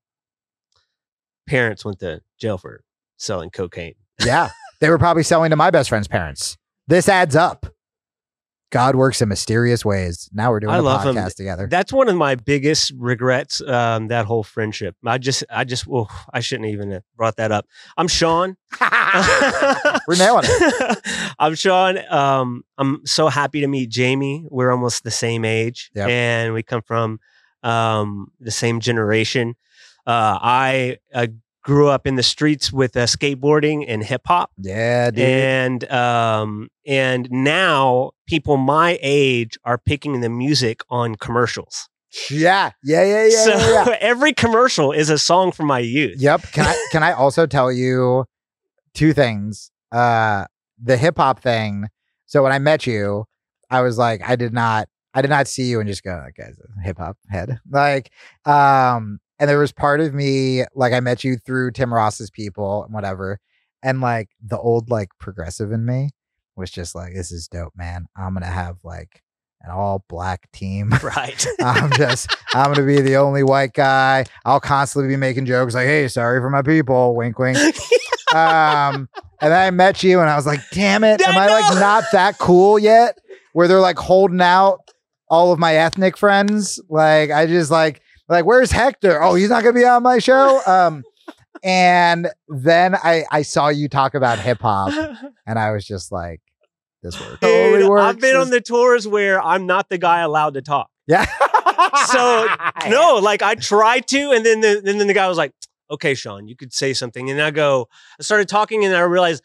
parents went to jail for selling cocaine. Yeah. They were probably selling to my best friend's parents. This adds up. God works in mysterious ways. Now we're doing I a love him. podcast together. That's one of my biggest regrets. Um, that whole friendship. I just, I just, oh, I shouldn't even have brought that up. I'm Sean. We're nailing it. I'm Sean. Um, I'm so happy to meet Jamie. We're almost the same age, Yep. and we come from um, the same generation. Uh, I uh, grew up in the streets with uh, skateboarding and hip hop. Yeah, dude. And um and now people my age are picking the music on commercials. Yeah. Yeah. Yeah. Yeah. so yeah, yeah. every commercial is a song from my youth. Yep. Can I can I also tell you two things? Uh the hip hop thing. So when I met you, I was like, I did not I did not see you and just go, that guy's a hip hop head. Like, um, and there was part of me, like I met you through Tim Ross's people and whatever. And like the old like progressive in me was just like, this is dope, man. I'm gonna have like an all black team. Right. I'm just, I'm going to be the only white guy. I'll constantly be making jokes like, hey, sorry for my people. Wink, wink. um, and then I met you and I was like, damn it. Am I, I like not that cool yet? Where they're like holding out all of my ethnic friends. Like, I just like, like, where's Hector? Oh, he's not going to be on my show. Um, and then I, I saw you talk about hip hop and I was just like, this works. Totally Dude, works. I've been on the tours where I'm not the guy allowed to talk. Yeah. So no, like I tried to, and then the, and then the guy was like, okay, Sean, you could say something. And I go, I started talking and I realized,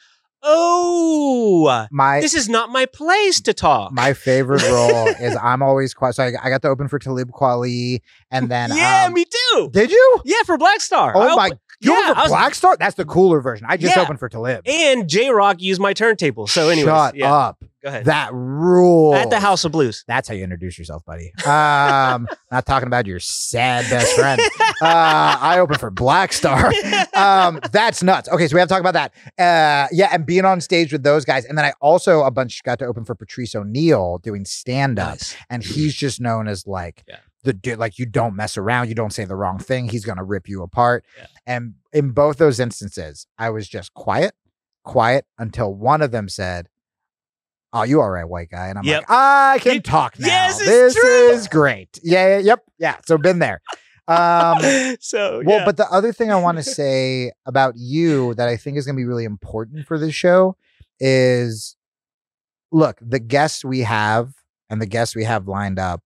oh, my this is not my place to talk. My favorite role is I'm always quiet. So I, I got to open for Talib Kweli, and then yeah, um, me too. Did you? Yeah, for Black Star. Oh I my, opened, you yeah, were for was, Black Star? That's the cooler version. I just yeah. opened for Talib. And J Rock used my turntable. So anyway, shut yeah. up. Go ahead. That rule At the House of Blues. That's how you introduce yourself, buddy. Um, not talking about your sad best friend. Uh, I opened for Black Star. Um, that's nuts. Okay, so we have to talk about that. Uh, yeah, and being on stage with those guys, and then I also a bunch got to open for Patrice O'Neal doing stand up, Nice. and he's just known as like yeah. the dude. Like you don't mess around, you don't say the wrong thing. He's gonna rip you apart. Yeah. And in both those instances, I was just quiet, quiet until one of them said, oh, you all right, white guy? And I'm Yep. like, I can You- talk now. Yes, it's this true. is great. Yeah, yeah, yep, yeah. So been there. Um, so well, yeah. but the other thing I want to say about you that I think is going to be really important for this show is, look, the guests we have and the guests we have lined up.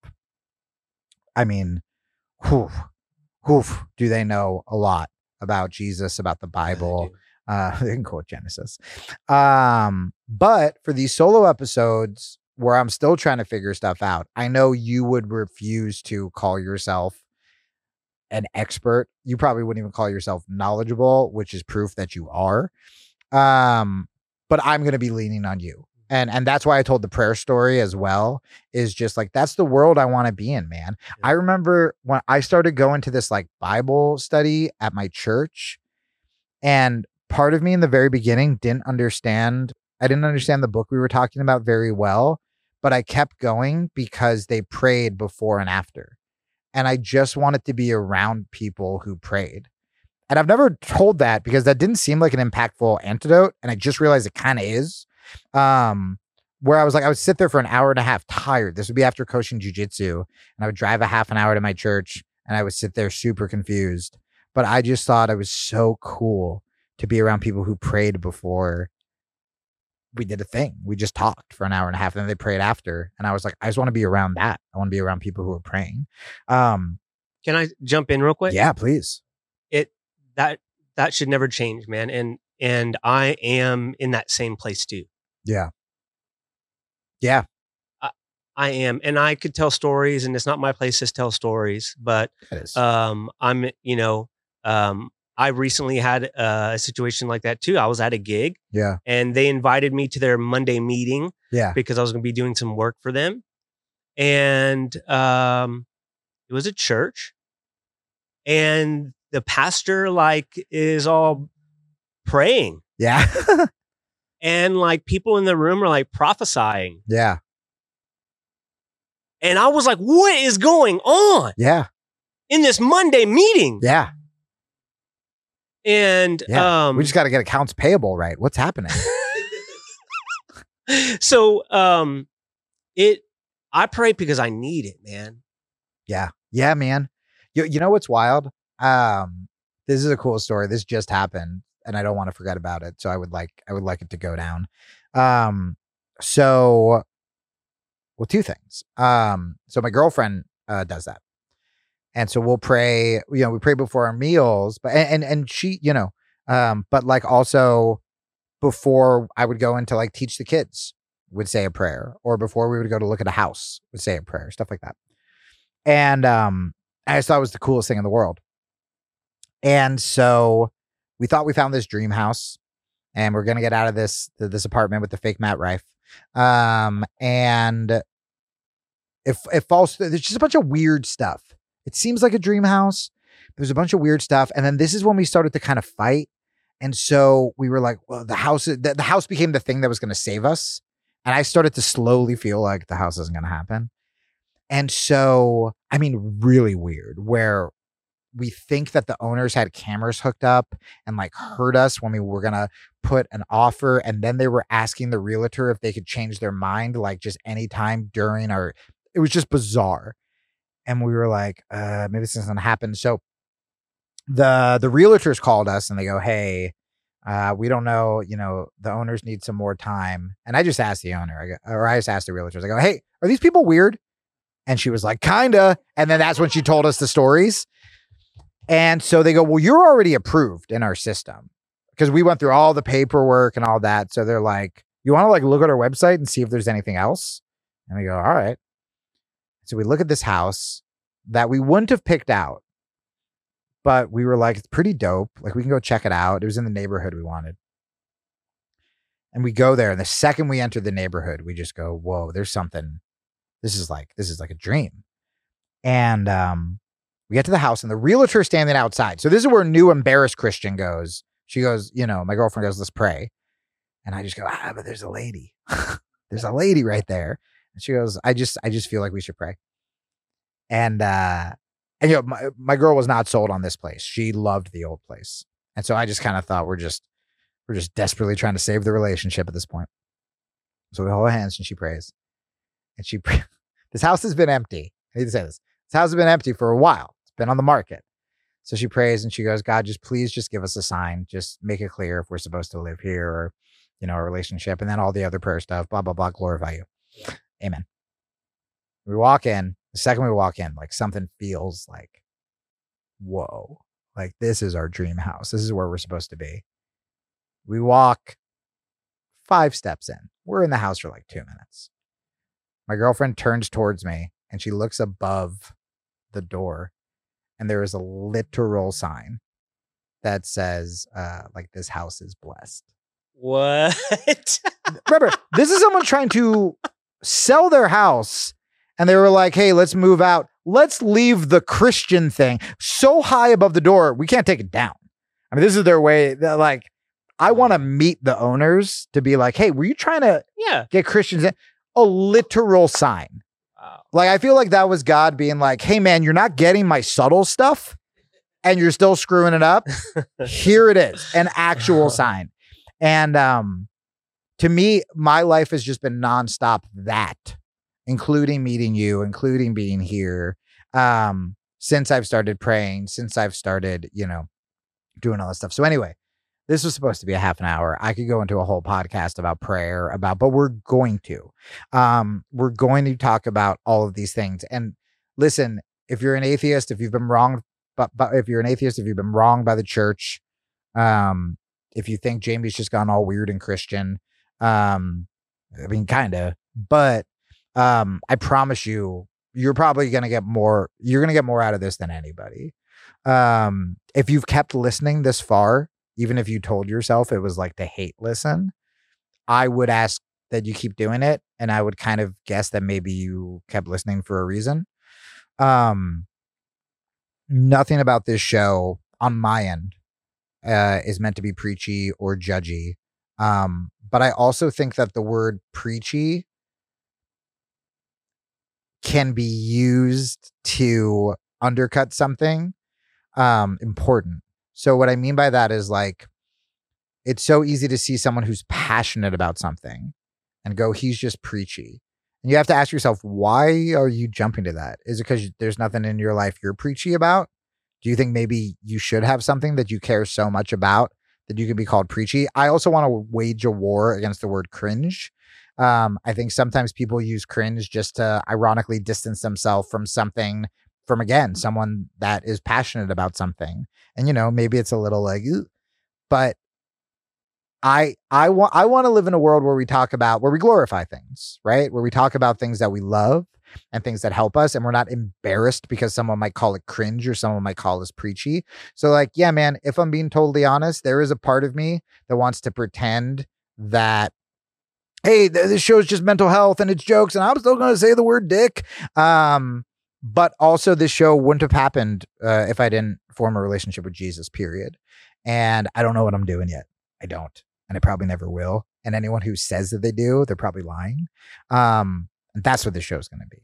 I mean, whew, whew, do they know a lot about Jesus, about the Bible? Uh, they can quote Genesis. Um, but for these solo episodes where I'm still trying to figure stuff out, I know you would refuse to call yourself an expert. You probably wouldn't even call yourself knowledgeable, which is proof that you are. Um, but I'm going to be leaning on you. And and that's why I told the prayer story as well, is just like, that's the world I want to be in, man. Yeah. I remember when I started going to this like Bible study at my church, and part of me in the very beginning didn't understand. I didn't understand the book we were talking about very well, but I kept going because they prayed before and after. And I just wanted to be around people who prayed. And I've never told that because that didn't seem like an impactful antidote. And I just realized it kind of is. Um, where I was like, I would sit there for an hour and a half tired. This would be after coaching jujitsu. And I would drive a half an hour to my church and I would sit there super confused. But I just thought it was so cool to be around people who prayed before we did a thing. We just talked for an hour and a half and then they prayed after. And I was like, I just want to be around that. I want to be around people who are praying. Um, Can I jump in real quick? yeah, please. It that that should never change, man. And and I am in that same place too. Yeah. Yeah. I, I am. And I could tell stories, and it's not my place to tell stories, but It is. um I'm, you know, um I recently had uh, a situation like that too. I was at a gig yeah. and they invited me to their Monday meeting Yeah. because I was going to be doing some work for them. And um, it was a church. And the pastor like is all praying. Yeah. And like people in the room are like prophesying. yeah. And I was like, what is going on Yeah. in this Monday meeting? Yeah. And Yeah. um, we just got to get accounts payable right. What's happening? so um, it, I pray because I need it, man. Yeah. Yeah, man. You, you know what's wild? Um, this is a cool story. This just happened and I don't want to forget about it. So I would like, I would like it to go down. Um, so, well, two things. Um, so my girlfriend, uh, does that. And so we'll pray, you know, we pray before our meals, but, and, and she, you know, um, but like also before I would go in to like teach the kids, would say a prayer, or before we would go to look at a house, would say a prayer, stuff like that. And, um, I just thought it was the coolest thing in the world. And so we thought we found this dream house and we're going to get out of this, this apartment with the fake Matt Rife. Um, and if it falls, there's just a bunch of weird stuff. It seems like a dream house. There's a bunch of weird stuff. And then this is when we started to kind of fight. And so we were like, well, the house, the, the house became the thing that was going to save us. And I started to slowly feel like the house isn't going to happen. And so, I mean, really weird, where we think that the owners had cameras hooked up and like heard us when we were going to put an offer. And then they were asking the realtor if they could change their mind, like just anytime during our, it was just bizarre. And we were like, uh, maybe this isn't happen. So the, the realtors called us and they go, hey, uh, we don't know, you know, the owners need some more time. And I just asked the owner, I go, or I just asked the realtors, I go, hey, are these people weird? And she was like, kinda. And then that's when she told us the stories. And so they go, well, you're already approved in our system because we went through all the paperwork and all that. So they're like, you want to like look at our website and see if there's anything else? And we go, all right. So we look at this house that we wouldn't have picked out, but we were like, it's pretty dope. Like we can go check it out. It was in the neighborhood we wanted. And we go there. And the second we enter the neighborhood, we just go, whoa, there's something. This is like, this is like a dream. And, um, we get to the house and the realtor standing outside. So this is where new embarrassed Christian goes. She goes, you know, my girlfriend goes, let's pray. And I just go, ah, but there's a lady. There's a lady right there. And she goes, I just, I just feel like we should pray. And, uh, and, you know, my, my girl was not sold on this place. She loved the old place. And so I just kind of thought we're just, we're just desperately trying to save the relationship at this point. So we hold hands and she prays. And she, this house has been empty. I need to say this. This house has been empty for a while. Been on the market. So she prays and she goes, God, just please just give us a sign. Just make it clear if we're supposed to live here or, you know, a relationship. And then all the other prayer stuff, blah, blah, blah, glorify you. Amen. We walk in. The second we walk in, like something feels like, whoa, like this is our dream house. This is where we're supposed to be. We walk five steps in. We're in the house for like two minutes. My girlfriend turns towards me and she looks above the door. And there is a literal sign that says, uh, like, this house is blessed. What? Remember, this is someone trying to sell their house. And they were like, hey, let's move out. Let's leave the Christian thing so high above the door. We can't take it down. I mean, this is their way. Like, I want to meet the owners to be like, hey, were you trying to yeah. get Christians in? A literal sign. Like, I feel like that was God being like, hey, man, you're not getting my subtle stuff and you're still screwing it up. Here it is, an actual sign. And um, to me, my life has just been nonstop that, including meeting you, including being here, um, since I've started praying, since I've started, you know, doing all this stuff. So anyway, this was supposed to be a half an hour. I could go into a whole podcast about prayer, about, but we're going to. Um, we're going to talk about all of these things. And listen, if you're an atheist, if you've been wronged, but, but if you're an atheist, if you've been wronged by the church, um, if you think Jamie's just gone all weird and Christian, um, I mean, kind of, but um, I promise you, you're probably going to get more, you're going to get more out of this than anybody. Um, if you've kept listening this far, even if you told yourself it was like the hate listen, I would ask that you keep doing it. And I would kind of guess that maybe you kept listening for a reason. Um, nothing about this show on my end uh, is meant to be preachy or judgy. Um, but I also think that the word preachy can be used to undercut something um, important. So what I mean by that is like, it's so easy to see someone who's passionate about something and go, he's just preachy. And you have to ask yourself, why are you jumping to that? Is it because there's nothing in your life you're preachy about? Do you think maybe you should have something that you care so much about that you can be called preachy? I also want to wage a war against the word cringe. Um, I think sometimes people use cringe just to ironically distance themselves from something, from, again, someone that is passionate about something. And, you know, maybe it's a little like, ew. But I, I want, I want to live in a world where we talk about, where we glorify things, right? Where we talk about things that we love and things that help us. And we're not embarrassed because someone might call it cringe or someone might call us preachy. So like, yeah, man, if I'm being totally honest, there is a part of me that wants to pretend that, hey, th- this show is just mental health and it's jokes and I'm still going to say the word dick. Um, but also this show wouldn't have happened uh, if I didn't form a relationship with Jesus, period. And I don't know what I'm doing yet. I don't. And I probably never will. And anyone who says that they do, they're probably lying. Um, and that's what this show is going to be.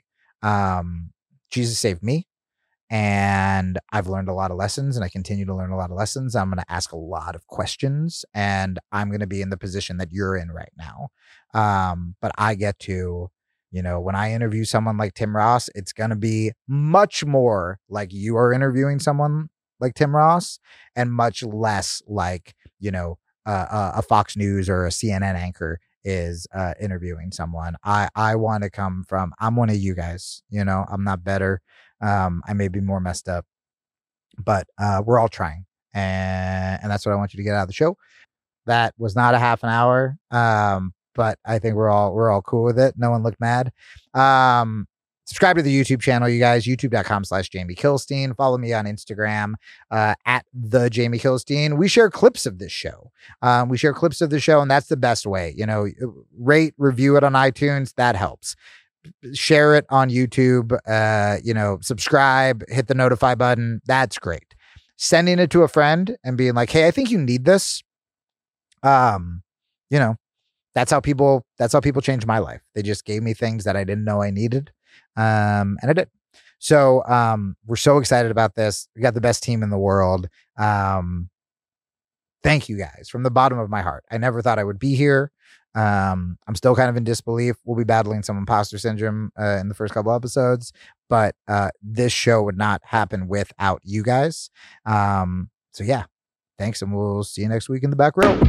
um, Jesus saved me. And I've learned a lot of lessons, and I continue to learn a lot of lessons. I'm going to ask a lot of questions, and I'm going to be in the position that you're in right now. Um, but I get to, you know, when I interview someone like Tim Ross, it's going to be much more like you are interviewing someone like Tim Ross, and much less like, you know, uh, a Fox News or a C N N anchor is uh, interviewing someone. I, I want to come from, I'm one of you guys, you know, I'm not better. Um, I may be more messed up, but uh, we're all trying. And, and that's what I want you to get out of the show. That was not a half an hour, um, but I think we're all we're all cool with it. No one looked mad. Um, subscribe to the YouTube channel, you guys, youtube.com slash Jamie Kilstein. Follow me on Instagram uh, at the Jamie Kilstein. We share clips of this show. Um, we share clips of the show, and that's the best way. You know, rate, review it on iTunes. That helps. Share it on YouTube, uh, you know, subscribe, hit the notify button. That's great. Sending it to a friend and being like, hey, I think you need this. Um, you know, that's how people, that's how people changed my life. They just gave me things that I didn't know I needed. Um, and I did. So, um, we're so excited about this. We got the best team in the world. Um, thank you guys from the bottom of my heart. I never thought I would be here. Um, I'm still kind of in disbelief. We'll be battling some imposter syndrome uh, in the first couple episodes, but uh, this show would not happen without you guys. Um, so yeah, thanks, and we'll see you next week in the back row.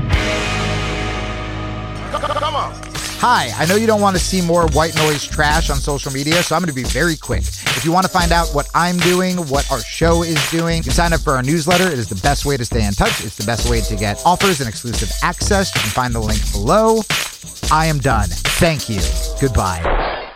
Come on. Hi, I know you don't want to see more white noise trash on social media, so I'm going to be very quick. If you want to find out what I'm doing, what our show is doing, you can sign up for our newsletter. It is the best way to stay in touch. It's the best way to get offers and exclusive access. You can find the link below. I am done. Thank you. Goodbye.